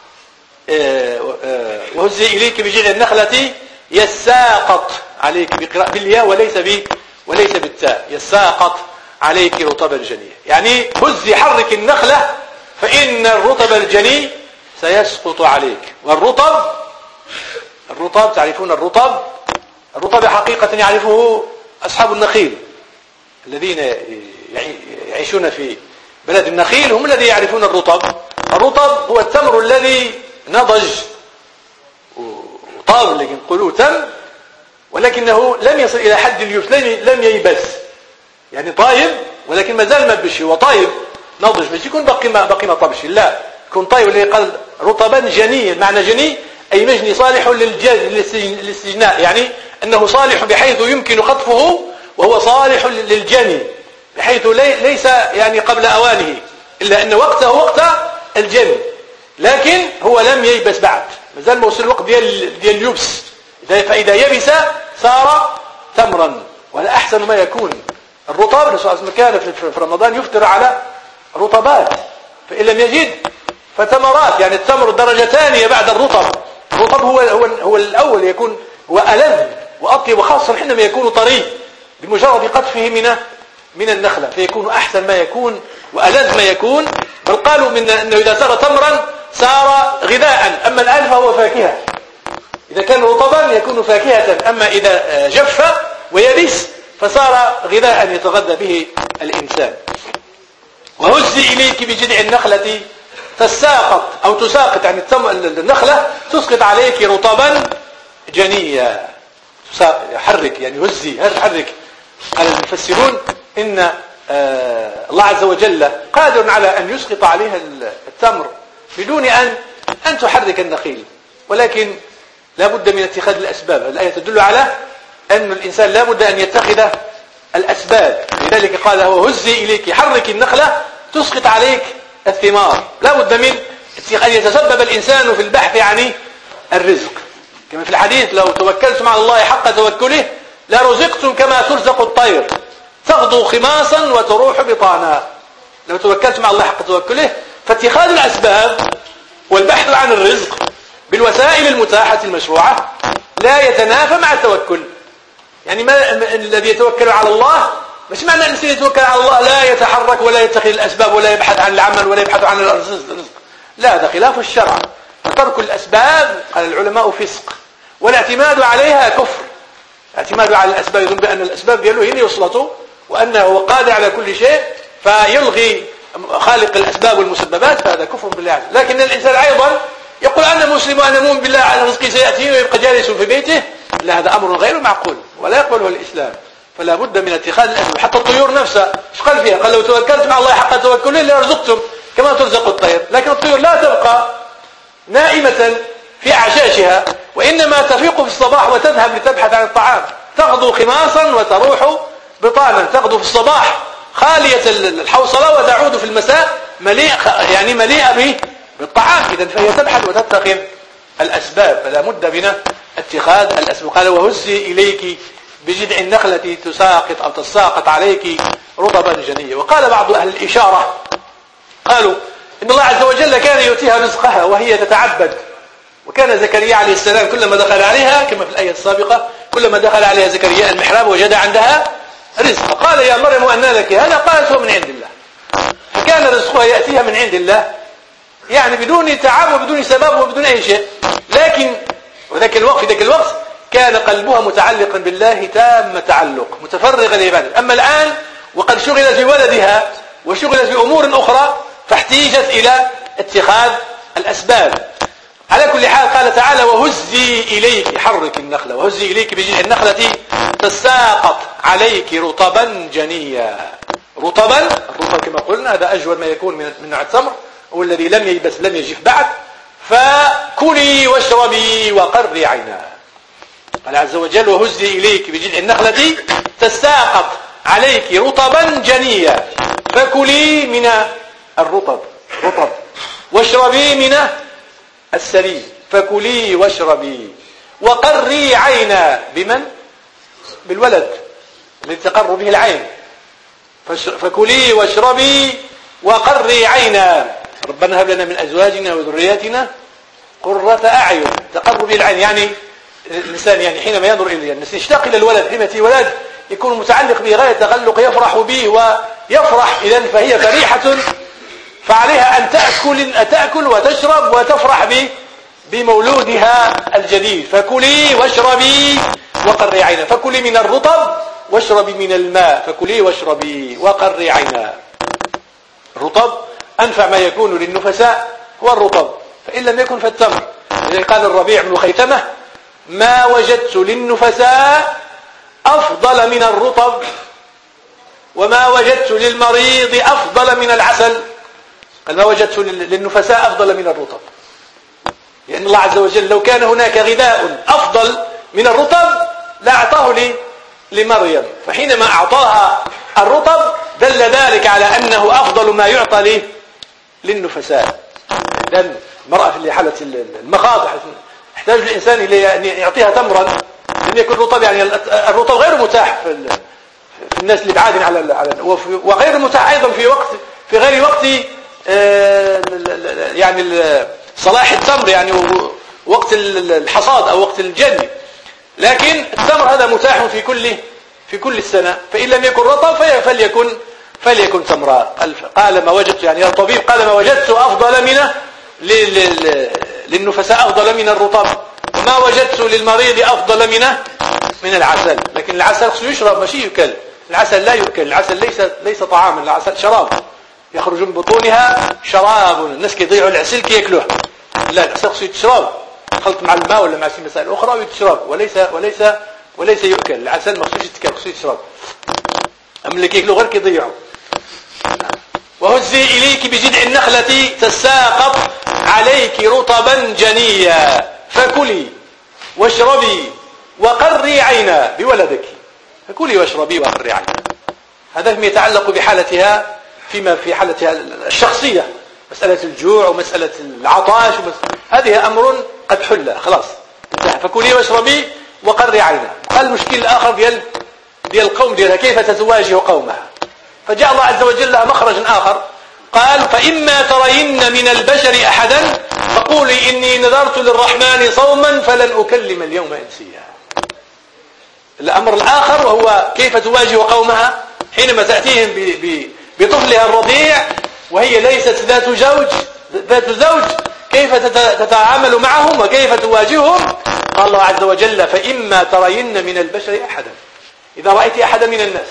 وهزي إليك بجذع النخلة يساقط عليك بالياء وليس ب وليس بالتاء، يساقط عليك رطبا جنيا، يعني هزي حرك النخلة فإن الرطب الجني سيسقط عليك. والرطب الرطب تعرفون الرطب الرطب حقيقة يعرفه أصحاب النخيل الذين يعيشون في بلد النخيل، هم الذين يعرفون الرطب. الرطب هو التمر الذي نضج وطاب، لكن قلوه تم ولكنه لم يصل إلى حد اليبس، لم ييبس، يعني طايب ولكن ما زال ما بشي، وطايب نضج، مش يكون باقي ما باقي ما طبش، لا يكون طايب. اللي قال رطبا جنيا، معنى جني أي مجني صالح للاستجناء، يعني أنه صالح بحيث يمكن خطفه، وهو صالح للجني بحيث ليس يعني قبل أوانه، إلا أن وقته وقت الجني، لكن هو لم ييبس بعد، ما زال ما وصل الوقت ديال ديال اليبس. فإذا يبس صار تمرا، وهذا أحسن ما يكون. الرطب الرسول صلى الله عليه وسلم كان في رمضان يفطر على رطبات، فإن لم يجد فتمرات، يعني التمر درجة ثانية بعد الرطب. الرطب هو هو هو الأول، يكون هو ألذ وأطيب، وخاصة حينما يكون طري بمجرد قطفه من من النخلة، فيكون أحسن ما يكون وألذ ما يكون. بل قالوا من أنه إذا صار تمرا صار غذاء، أما الآن فهو فاكهة. إذا كان رطبا يكون فاكهة، أما إذا جف ويبس فصار غذاء يتغذى به الإنسان. وهزي إليك بجذع النخلة تساقط أو تساقط، يعني النخلة تسقط عليك رطبا جنيا، حرك يعني هزي حرك. قال المفسرون إن الله عز وجل قادر على أن يسقط عليها التمر بدون أن أن تحرك النخيل، ولكن لا بد من اتخاذ الأسباب. الآية تدل على أن الإنسان لا بد أن يتخذ الأسباب، لذلك قال هو هزي إليك، حرك النخلة تسقط عليك الثمار. لا بد من أن يتسبب الإنسان في البحث عن الرزق، كما في الحديث لو توكلتم على الله حق توكله لرزقتم كما ترزق الطير تغدو خماصا وتروح بطانا. لو توكلتم على الله حق توكله، فاتخاذ الأسباب والبحث عن الرزق بالوسائل المتاحة المشروعة لا يتنافى مع التوكل. يعني ما الذي يتوكل على الله، مش معنى أن الإنسان يتوكل على الله لا يتحرك ولا يتخذ الأسباب ولا يبحث عن العمل ولا يبحث عن الرزق، لا، هذا خلاف الشرع. فترك الأسباب قال العلماء فسق، والاعتماد عليها كفر. الاعتماد على الأسباب يظن بأن الأسباب ديالو هي اللي وصلته وأنه قادر على كل شيء، فيلغي خالق الأسباب والمسببات، فهذا كفر بالله. لكن الإنسان أيضا يقول أنا مسلم وأنا مؤمن بالله على رزقي سيأتيني ويبقى جالس في بيته، لا، هذا أمر غير معقول ولا يقبله الإسلام. فلا بد من اتخاذ الأسباب. حتى الطيور نفسها ايش قال فيها؟ قال لو توكلتم على الله حق توكله لرزقتم كما ترزق الطير. لكن الطيور لا تبقى نائمة في أعشاشها، وإنما تفيق في الصباح وتذهب لتبحث عن الطعام، تغدو خماصا وتروح بطانا. تغدو في الصباح خالية الحوصلة وتعود في المساء مليء، يعني مليئة بالطعام. إذن فهي تبحث وتتخذ الأسباب، فلا بد من اتخاذ الأسباب. قال وهزي إليك بجذع النخلة تساقط أو تساقط عليك رطبا جنيا. وقال بعض أهل الإشارة قالوا إن الله عز وجل كان يؤتيها رزقها وهي تتعبد، وكان زكريا عليه السلام كلما دخل عليها كما في الآية السابقة، كلما دخل عليها زكريا المحراب وجد عندها رزق. قال يا مريم أن لك هذا؟ قالت هو من عند الله. فكان رزقها يأتيها من عند الله، يعني بدون تعب وبدون سبب وبدون أي شيء. لكن وذاك الوقت في ذاك الوقت كان قلبها متعلقا بالله تام تعلق، متفرغا لعباده. أما الآن وقد شغلت بولدها وشغلت بأمور أخرى، فاحتيجت إلى اتخاذ الأسباب. على كل حال قال تعالى وهزي إليك، حرك النخلة، وهزي إليك بجذع النخلة تساقط عليك رطبا جنيا. رطبا، الرطب كما قلنا هذا أجود ما يكون من نوع التمر، هو الذي لم ييبس لم يجف بعد. فكلي واشربي وقري عينا. قال عز وجل وهزي إليك بجذع النخلة تساقط عليك رطبا جنيا، فكلي من الرطب رطب واشربي من السري، فكلي واشربي وقري عينا. بمن؟ بالولد الذي تقر به العين. فكلي واشربي وقري عينا، ربنا هب لنا من أزواجنا وذرياتنا قرة أعين. تقر به العين يعني الإنسان يعني حينما ينظر إليه الناس يشتاق إلى الولد، حينما يأتي ولد يكون متعلق به غاية تغلق، يفرح به ويفرح. إذن فهي فريحة، فعليها أن تأكل, تأكل وتشرب وتفرح به بمولودها الجديد. فكلي واشربي وقري عينا، فكلي من الرطب واشربي من الماء، فكلي واشربي وقري عينا. الرطب أنفع ما يكون للنفساء هو الرطب، فإن لم يكن فالتمر. لذلك قال الربيع بن خيثمة ما وجدت للنفساء أفضل من الرطب وما وجدت للمريض أفضل من العسل. قال ما وجدت للنفساء أفضل من الرطب، لأن الله عز وجل لو كان هناك غذاء أفضل من الرطب لأعطاه لي لمريم، فحينما أعطاها الرطب دل ذلك على أنه أفضل ما يعطى لي للنفساء. لأن المرأة في حالة المخاض يحتاج الإنسان إلى أن يعطيها تمرا لم يكن رطب، يعني الرطب غير متاح في في الناس اللي بعادين على على وغير متاح أيضا في وقت في غير وقت يعني صلاح التمر، يعني وقت الحصاد أو وقت الجني، لكن التمر هذا متاح في كل في كل السنة، فإن لم يكن رطب فليكن فليكن تمرا. قال ما وجدت، يعني الطبيب قال ما وجدت أفضل منه للنفساء أفضل من الرطب، ما وجدت للمريض أفضل منه من العسل. لكن العسل خصو يشرب ماشي يؤكل، العسل لا يؤكل، العسل ليس ليس طعاما، العسل شراب يخرج من بطونها شراب. الناس كيضيعوا العسل كي ياكلوه، لا العسل خصو يتشرب خلط مع الماء ولا مع شي مسائل أخرى ويتشرب، وليس وليس وليس يؤكل. العسل ما خصوش يتكل، خصو يتشرب، أما اللي كياكلوا غير كيضيعوا. وهزي إليك بجذع النخلة تساقط عليك رطبا جنيا فكلي واشربي وقري عينا بولدك. فكلي واشربي وقري عينا، هذا فيما يتعلق بحالتها، فيما في حالتها الشخصية، مسألة الجوع ومسألة العطاش ومسألة هذه أمر قد حل خلاص انتهى. فكلي واشربي وقري عينا. قال المشكل الآخر ديال ديال القوم ديالها كيف تتواجه قومها، فجاء الله عز وجل لها مخرج آخر، قال فإما ترين من البشر أحدا فقولي إني نذرت للرحمن صوما فلن أكلم اليوم إنسيا. الأمر الآخر وهو كيف تواجه قومها حينما تأتيهم بطفلها الرضيع وهي ليست ذات زوج ذات زوج كيف تتعامل معهم وكيف تواجههم. قال الله عز وجل فإما ترين من البشر أحدا، إذا رأيت أحدا من الناس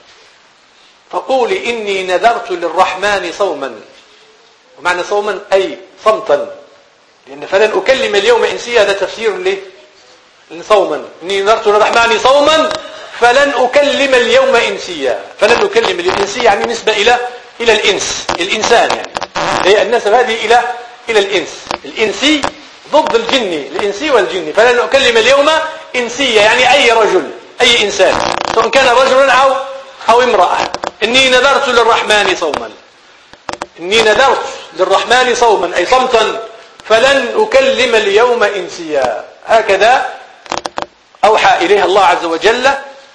فقولي إني نذرت للرحمن صوما، ومعنى صوما أي صمتا، لأن فلن أكلم اليوم إنسيا هذا تفسير له صوما، إني نذرت للرحمن صوما فلن أكلم اليوم إنسيا. فلن أكلم الإنسيا يعني نسبة إلى إلى الإنس، الإنسان، يعني هي النسب هذه إلى إلى الإنس، الإنسي ضد الجني، الإنسي والجني. فلن أكلم اليوم إنسيا يعني أي رجل أي إنسان سواء كان رجلا أو أو امرأة. إني نذرت للرحمن صوما، إني نذرت للرحمن صوما أي صمتا فلن أكلم اليوم إنسيا. هكذا أوحى إليها الله عز وجل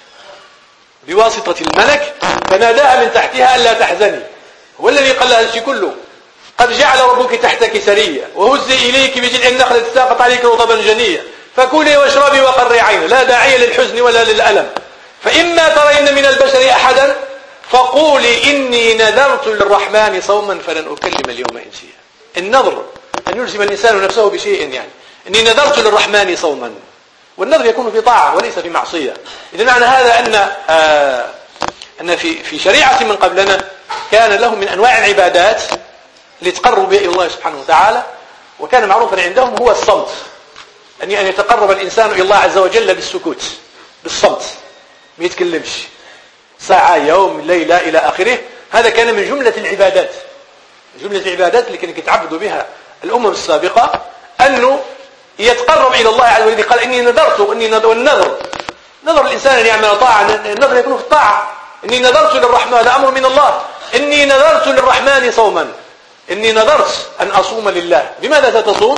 بواسطة الملك، فناداها من تحتها ألا تحزني. هو الذي قال لها الشيء كله، قد جعل ربك تحتك سريا وهزي إليك بجذع النخلة تساقط عليك رطبا جنيا فكلي واشربي وقري عينا. لا داعي للحزن ولا للألم. فإما ترين من البشر أحدا فقولي إني نذرت للرحمن صوما فلن أكلم اليوم إنسيا. النذر أن يلزم الإنسان نفسه بشيء، يعني إني نذرت للرحمن صوما، والنذر يكون في طاعة وليس في معصية. إذا معنى هذا أن آه أن في في شريعة من قبلنا كان لهم من أنواع العبادات ليتقربوا بها إلى الله سبحانه وتعالى، وكان معروفا عندهم هو الصمت، أن أن يتقرب الإنسان إلى الله عز وجل بالسكوت، بالصمت، ما يتكلمش ساعة يوم ليلة إلى آخره. هذا كان من جملة العبادات، جملة العبادات اللي كانوا يتعبدوا بها الأمم السابقة، أنه يتقرب إلى الله عز وجل. قال إني نذرت، إني نذر، والنذر نذر الإنسان أن يعمل طاعة، النذر يكون في الطاعة. إني نذرت للرحمن، هذا أمر من الله، إني نذرت للرحمن صوما، إني نذرت أن أصوم لله. بماذا ستصوم؟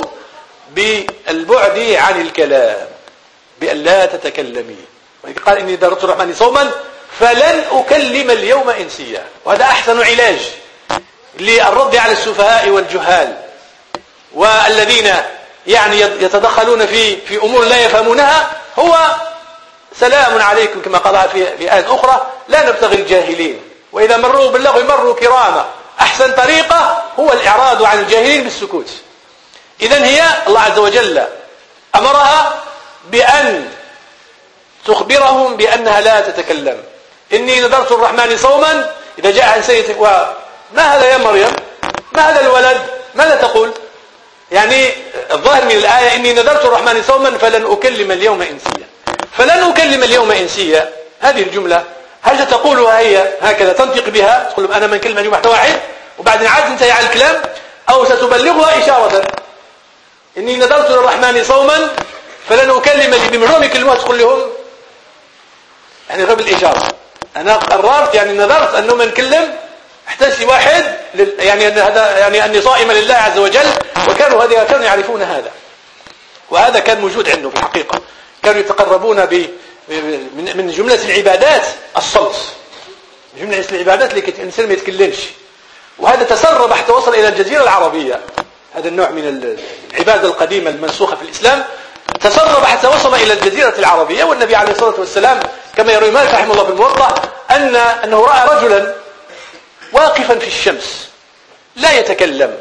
بالبعد عن الكلام، بأن لا تتكلمي. قال إني نذرت للرحمن صوما فلن أكلم اليوم إنسيا. وهذا أحسن علاج للرد على السفهاء والجهال والذين يعني يتدخلون في في أمور لا يفهمونها، هو سلام عليكم كما قالها في في آية أخرى لا نبتغي الجاهلين وإذا مروا باللغو مروا كراما. أحسن طريقة هو الإعراض عن الجاهلين بالسكوت. إذن هي الله عز وجل أمرها بأن تخبرهم بأنها لا تتكلم. إني نذرت الرحمن صوما. إذا جاء عن سيدك وما هذا يا مريم، ما هذا الولد، ماذا تقول؟ يعني الظاهر من الآية إني نذرت الرحمن صوما فلن أكلم اليوم إنسيا. فلن أكلم اليوم إنسيا هذه الجملة هل تقولها هي هكذا تنطق بها تقول أنا من كلمة اليوم واحدة واحد وبعدين عاد انتهي على الكلام، أو ستبلغها إشارة إني نذرت للرحمن صوما فلن أكلم اللي بمجرم يكلموها تقول لهم يعني غير بالإشارة أنا قررت يعني نذرت أنه من كلم احتاج واحد يعني أن هذا يعني أني صائما لله عز وجل، وكانوا هذه كانوا يعرفون هذا، وهذا كان موجود عنده في الحقيقة. كانوا يتقربون ب من جملة العبادات الصمت، جملة العبادات اللي الإنسان ما يتكلمش، وهذا تسرب حتى وصل إلى الجزيرة العربية. هذا النوع من العبادة القديمة المنسوخة في الإسلام تسرب حتى وصل إلى الجزيرة العربية. والنبي عليه الصلاة والسلام كما يروي مالك رحمه الله في الموطأ أن أنه رأى رجلا واقفا في الشمس لا يتكلم،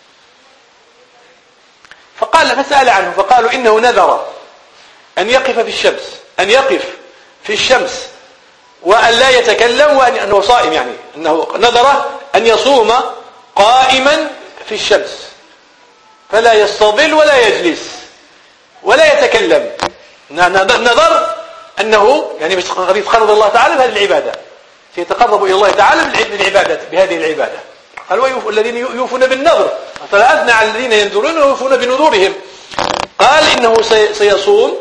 فقال فسأل عنه فقالوا إنه نذر أن يقف في الشمس أن يقف في الشمس وأن لا يتكلم، وأن أنه صائم يعني أنه نذر أن يصوم قائما في الشمس فلا يستظل ولا يجلس ولا يتكلم. نذر أنه يعني يتقرب الله تعالى بهذه العبادة، سيتقرب إلى الله تعالى بالعبادة بهذه العبادة. قال ويوفوا الذين يوفون بالنذر فلا أثنى على الذين ينذرون ويوفون بنذورهم. قال إنه سيصوم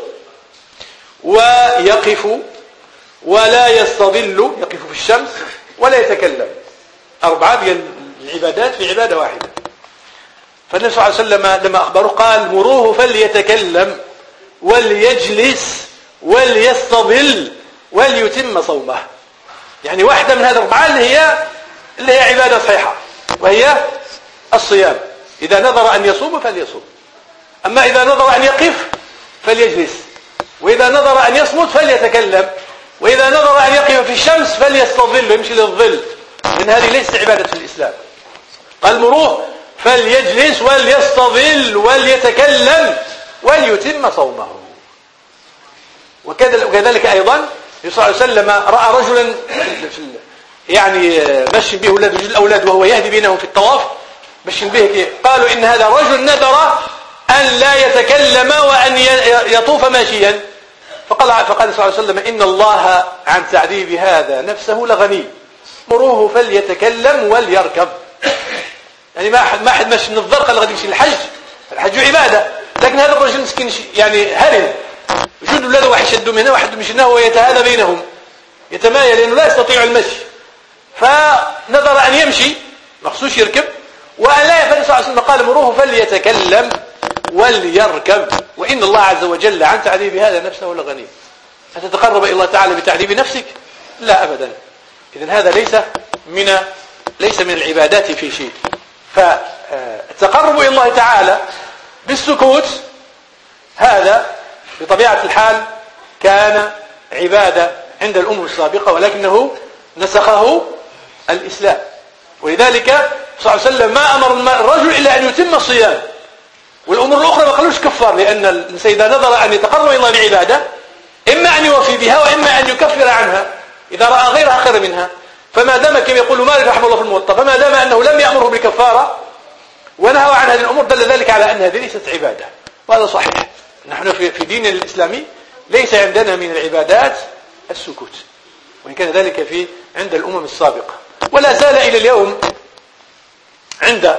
ويقف ولا يستظل، يقف في الشمس ولا يتكلم، أربعة من العبادات في عبادة واحدة. فالنبي صلى الله عليه وسلم لما أخبره قال مروه فليتكلم وليجلس وليستظل وليتم صومه. يعني واحدة من هذه الأربعة اللي هي اللي هي عبادة صحيحة وهي الصيام. إذا نظر أن يصوم فليصوم، أما إذا نظر أن يقف فليجلس، وإذا نظر أن يصمت فليتكلم، وإذا نظر أن يقف في الشمس فليستظل ويمشي للظل، لأن هذه ليست عبادة في الإسلام. قال مروه فليجلس وليستظل وليتكلم وليتم صومه. وكذلك أيضا النبي صلى الله عليه وسلم رأى رجلا يعني مشي به أولاد الأولاد وهو يهدي بينهم في الطواف مشي به، قالوا إن هذا رجل نذر أن لا يتكلم وأن يطوف ماشيا، فقال فقال صلى الله عليه وسلم إن الله عن تعذيب هذا نفسه لغني مروه فليتكلم وليركب. يعني ما أحد ما أحد مش من الضر قال غادي يمشي للحج، الحج عبادة، لكن هذا الرجل مسكين يعني هرم جود ولاده واحد يشدوا من هنا واحد يمشي هنا ويتهادى بينهم يتمايل لأنه لا يستطيع المشي، فنظر أن يمشي مخصوص يركب، وأن لا يفعل صلى الله عليه وسلم قال مروه فليتكلم وليركب وإن الله عز وجل عن تعذيب هذا نفسه لغني. هتتقرب إلى الله تعالى بتعذيب نفسك؟ لا أبدا. إذن هذا ليس من ليس من العبادات في شيء. فالتقرب إلى الله تعالى بالسكوت هذا بطبيعة الحال كان عبادة عند الأمم السابقة، ولكنه نسخه الإسلام. ولذلك صلى الله عليه وسلم ما أمر الرجل إلا أن يتم الصيام، والأمور الأخرى ما قالوش كفار، لأن الإنسان إذا نظر أن يتقرب إلى الله بعبادة إما أن يوفي بها وإما أن يكفر عنها إذا رأى غيرها خير منها. فما دام كما يقول مالك رحمه الله في الموطأ فما دام أنه لم يأمره بالكفارة ونهى عن هذه الأمور دل ذلك على أن هذه ليست عبادة، وهذا صحيح. نحن في ديننا الإسلامي ليس عندنا من العبادات السكوت، وإن كان ذلك في عند الأمم السابقة، ولا زال إلى اليوم عند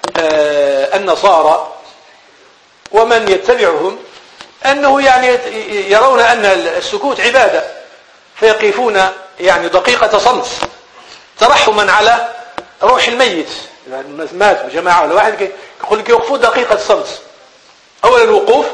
النصارى ومن يتبعهم أنه يعني يرون أن السكوت عبادة، فيقفون يعني دقيقة صمت ترحما على روح الميت. يعني مات جماعة ولا واحد يقول لك يوقفوا دقيقة صمت، أولا الوقوف،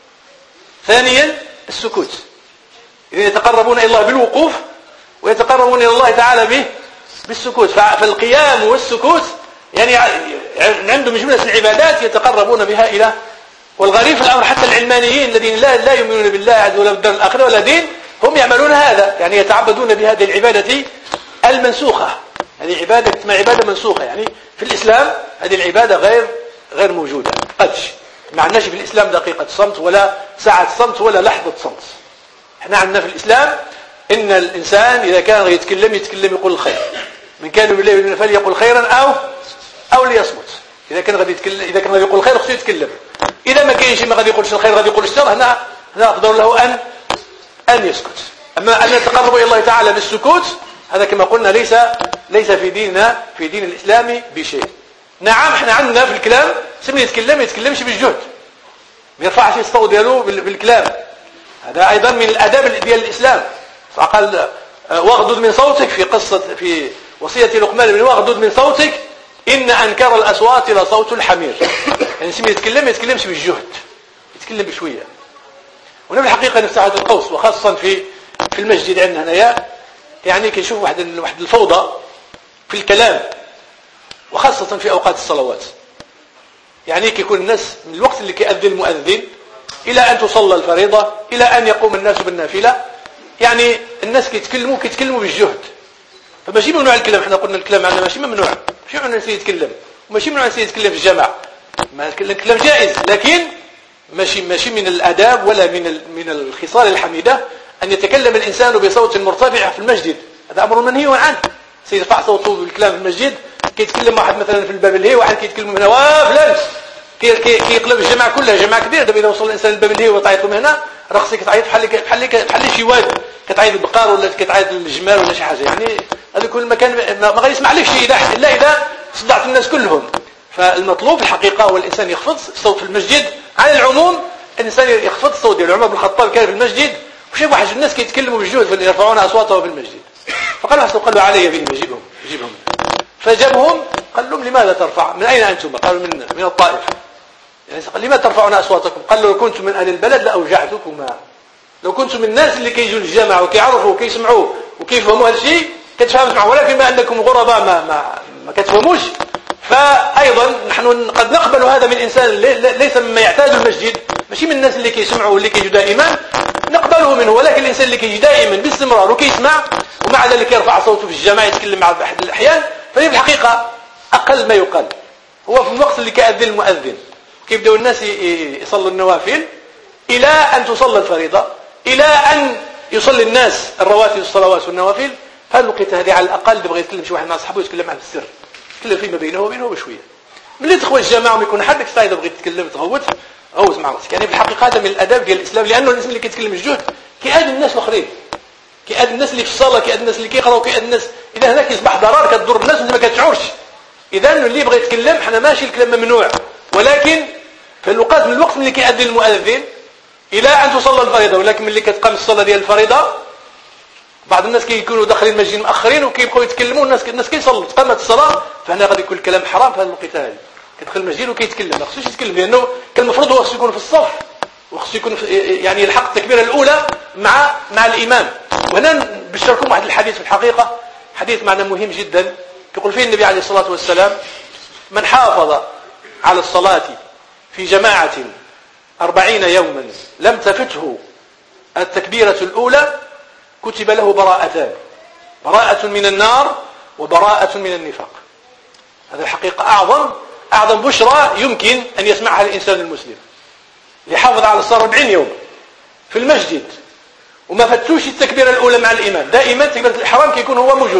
ثانيا السكوت. إذن يتقربون إلى الله بالوقوف ويتقربون إلى الله تعالى به بالسكوت. فالقيام والسكوت يعني عندهم جملة العبادات يتقربون بها إلى. والغريب في الأمر حتى العلمانيين الذين لا لا يؤمنون بالله عز وجل والدار الآخرة ولا دين هم يعملون هذا، يعني يتعبدون بهذه العبادة المنسوخة. هذه عبادة ما عبادة منسوخة، يعني في الإسلام هذه العبادة غير غير موجودة. قدش ما عندناش في الإسلام دقيقة صمت ولا ساعة صمت ولا لحظة صمت. احنا عندنا في الإسلام إن الإنسان إذا كان يتكلم يتكلم يقول الخير، من كان بالله فليقل خيرا أو أو ليصمت. اذا كان غادي يتكلم، اذا كان غادي يقول الخير خصو يتكلم، اذا ما كاينش ما غادي يقولش الخير غادي يقول الشر، هنا هنا نقدر له ان ان يسكت. اما ان يتقرب الى الله تعالى بالسكوت هذا كما قلنا ليس ليس في ديننا في دين الاسلام بشيء. نعم احنا عندنا في الكلام سمي يتكلم ما يتكلمش بالجهد، ما يرفعش الصوت ديالو بالكلام، هذا ايضا من الاداب ديال الاسلام. فقال واغضض من صوتك في قصه في وصيه لقمان بن واغضض من صوتك ان انكر الاصوات لصوت الحمير. يعني سمي يتكلم ما يتكلمش بالجهد، يتكلم بشويه. وهنا في الحقيقه نفتح هذا القوس، وخاصه في في المسجد عندنا هنايا يعني كنشوف واحد واحد الفوضى في الكلام، وخاصه في اوقات الصلوات. يعني كيكون الناس من الوقت اللي كيأذن المؤذن الى ان تصلى الفريضه الى ان يقوم الناس بالنافله، يعني الناس كيتكلموا كيتكلموا بالجهد. فماشي ممنوع الكلام، احنا قلنا الكلام عندنا ماشي ممنوع، ماشي ممنوع الانسان يتكلم، وماشي ممنوع الانسان يتكلم في الجماعه، ما الكلام جائز، لكن ماشي ماشي من الاداب ولا من من الخصال الحميده ان يتكلم الانسان بصوت مرتفع في المسجد. هذا امر منهي عنه. سيرفع صوته بالكلام في المسجد، كيتكلم واحد مثلا في الباب الهي، واحد كيتكلم من هنا فلان كيقلب الجماعه كلها جماعه كبيره. دابا اذا وصل الانسان للباب الهي وتعيط له من هنا راه خصك تعيط بحال بحال بحال شي واد كتعيط البقار ولا كتعيط الجمال ولا شي حاجه، يعني هذا كل مكان ما غادي يسمع لك شي اذا الا اذا صدعت الناس كلهم. فالمطلوب الحقيقه هو الانسان يخفض الصوت في المسجد. على العموم الانسان يخفض الصوت ديالو. عمر بن الخطاب كان في المسجد وشاف واحد الناس كيتكلموا بالجهد يرفعون اصواتهم في المسجد، فقال له قال له علي بهم جيبهم جيبهم. فجابهم قال لهم لماذا ترفع؟ من اين انتم؟ قالوا من من الطائف. يعني قال لماذا ترفعون اصواتكم؟ قال له لو كنتم من اهل البلد لاوجعتكما. لو كنتم من الناس اللي كيجوا للجامعه وكيعرفوا وكيسمعوا وكيفهموا هذا الشيء كتفهموا معه، ولكن بما انكم غرباء ما ما ما كتفهموش. فايضا نحن قد نقبل هذا من انسان ليس مما يعتاد المسجد، ماشي من الناس اللي كيسمعوا واللي كيجوا دائما نقبله منه، ولكن الانسان اللي كيجي دائما باستمرار وكيسمع ومع ذلك يرفع صوته في الجامعه يتكلم مع احد الاحيان، فهي في الحقيقه اقل ما يقال. هو في الوقت اللي كيأذن المؤذن كيبداو الناس يصلوا النوافل الى ان تصلى الفريضه، الى ان يصلي الناس الرواتب الصلوات والنوافل. هذه الوقت هذه على الاقل بغى يتكلم شي واحد مع اصحابه يتكلم معه بالسر، يتكلم فيما بينه وبينه بشويه. ملي تخرج الجماعه وما يكون حدك اذا بغيت تتكلم تغوت غوت مع راسك. يعني في الحقيقه هذا من الاداب ديال الاسلام، لانه الانسان اللي كيتكلم الجهد كيأذن الناس الاخرين، كيأذن الناس اللي في الصلاه، كيأذن الناس اللي كيقراوا، كيأذن الناس. اذا هناك يصبح ضرر كتضر الناس وانت ما كتشعرش. اذا اللي يبغى يتكلم حنا ماشي الكلام ممنوع، ولكن في الوقت من الوقت اللي كيأذن المؤذن الى ان تصلى الفريضه. ولكن ملي كتقام الصلاه ديال الفريضه بعض الناس كيكونوا داخلين المسجد مؤخرين وكيبقاو يتكلموا، الناس الناس كيصلوا تقامت الصلاه، فهنا غادي يكون الكلام حرام في هذه الوقت هذه. كيدخل المسجد وكيتكلم ما خصوش يتكلم، لانه كان المفروض هو خصو يكون في الصف وخصو يكون يعني يلحق التكبيره الاولى مع مع الامام. وهنا بشركم واحد الحديث في الحقيقه حديث معنى مهم جدا، يقول فيه النبي عليه الصلاه والسلام: من حافظ على الصلاه في جماعه أربعين يوما لم تفته التكبيره الاولى كتب له براءتان، براءة من النار وبراءة من النفاق. هذا الحقيقة أعظم أعظم بشرى يمكن أن يسمعها الإنسان المسلم، يحافظ على الصلاة أربعين يوم في المسجد وما فتوش التكبيرة الأولى مع الإمام، دائما تكبيرة الإحرام كيكون هو موجود.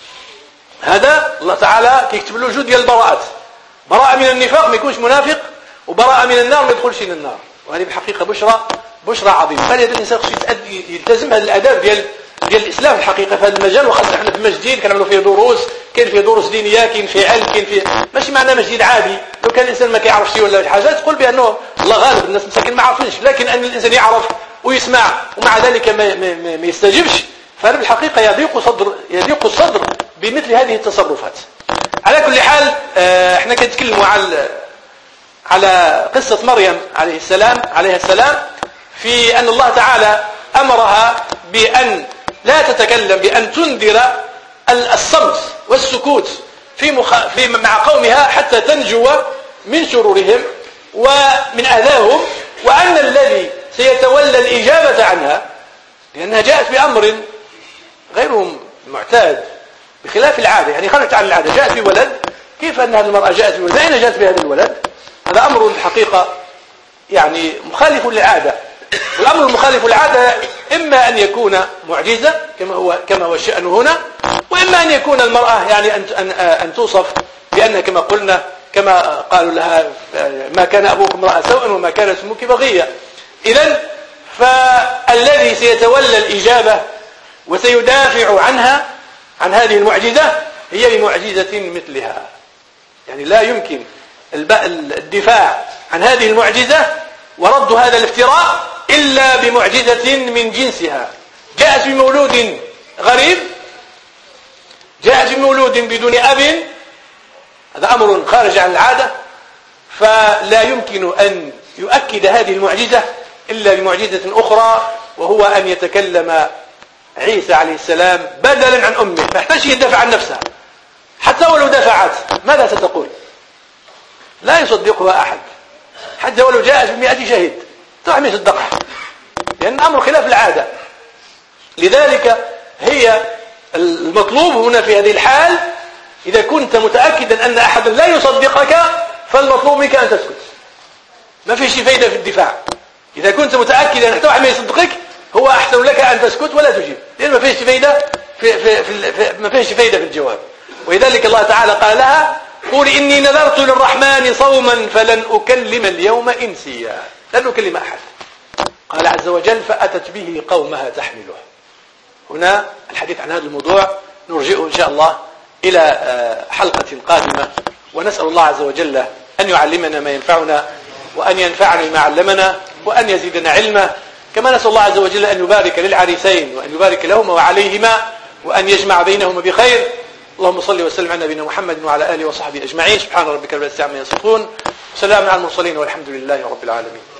هذا الله تعالى كيكتب له جود ديال البراءات، براءة من النفاق ما يكونش منافق، وبراءة من النار ما يدخلش للنار. وهذه بالحقيقة بشرى بشرى عظيمة. فلهذا الإنسان خصو يلتزم هذه الآداب ديال ديال الإسلام في الحقيقة في هذا المجال. وخاصة احنا في المسجد كنعملوا فيه دروس، كاين فيه دروس دينية، كاين فيه علم، كاين فيه ماشي معناه مسجد عادي. لو كان الإنسان ما كيعرفش شي ولا شي حاجة تقول بأنه الله غالب الناس مساكين ما عارفينش، لكن أن الإنسان يعرف ويسمع ومع ذلك ما, ما, ما, ما يستجبش، فهذا بالحقيقة يضيق صدر يضيق الصدر بمثل هذه التصرفات. على كل حال احنا كنتكلموا على على قصة مريم عليه السلام عليها السلام في أن الله تعالى أمرها بأن لا تتكلم، بأن تنذر الصمت والسكوت في, مخ... في مع قومها حتى تنجو من شرورهم ومن أذاهم، وأن الذي سيتولى الإجابة عنها لأنها جاءت بأمر غير معتاد بخلاف العادة، يعني خرجت عن العادة، جاءت بولد. كيف أن هذه المرأة جاءت بولد؟ أين جاءت بهذا الولد؟ هذا أمر الحقيقة يعني مخالف للعادة. والأمر المخالف للعادة إما أن يكون معجزة كما هو كما هو الشأن هنا، وإما أن يكون المرأة يعني أن أن أن توصف بأنها كما قلنا كما قالوا لها ما كان أبوك امرأ سوء وما كان اسمك بغية. إذن فالذي سيتولى الإجابة وسيدافع عنها عن هذه المعجزة هي بمعجزة مثلها. يعني لا يمكن الدفاع عن هذه المعجزة ورد هذا الافتراء إلا بمعجزة من جنسها. جاءت بمولود غريب، جاءت بمولود بدون أب، هذا أمر خارج عن العادة، فلا يمكن أن يؤكد هذه المعجزة إلا بمعجزة أخرى، وهو أن يتكلم عيسى عليه السلام بدلا عن أمه، ما يحتاج يدافع عن نفسها. حتى ولو دافعت ماذا ستقول؟ لا يصدقها أحد، حتى ولو جاءت بمئة شهيد طبعا ما يصدقها، لأن الأمر خلاف العادة. لذلك هي المطلوب هنا في هذه الحال، إذا كنت متأكدا أن أحدا لا يصدقك فالمطلوب منك أن تسكت، ما فيش فايدة في الدفاع. إذا كنت متأكدا أن حتى واحد ما يصدقك هو أحسن لك أن تسكت ولا تجيب، لأن ما فيش فايدة في, في, في, في ما فيش فايدة في الجواب. ولذلك الله تعالى قال لها قول إني نذرت للرحمن صوما فلن أكلم اليوم إنسيا، لن أكلم أحد. قال عز وجل فأتت به قومها تحمله. هنا الحديث عن هذا الموضوع نرجئه إن شاء الله إلى حلقة قادمة، ونسأل الله عز وجل أن يعلمنا ما ينفعنا وأن ينفعنا بما علمنا وأن يزيدنا علما، كما نسأل الله عز وجل أن يبارك للعريسين وأن يبارك لهما وعليهما وأن يجمع بينهما بخير. اللهم صل وسلم على نبينا محمد وعلى آله وصحبه أجمعين. سبحان ربك رب العزة عما يصفون، وسلام على المرسلين والحمد لله رب العالمين.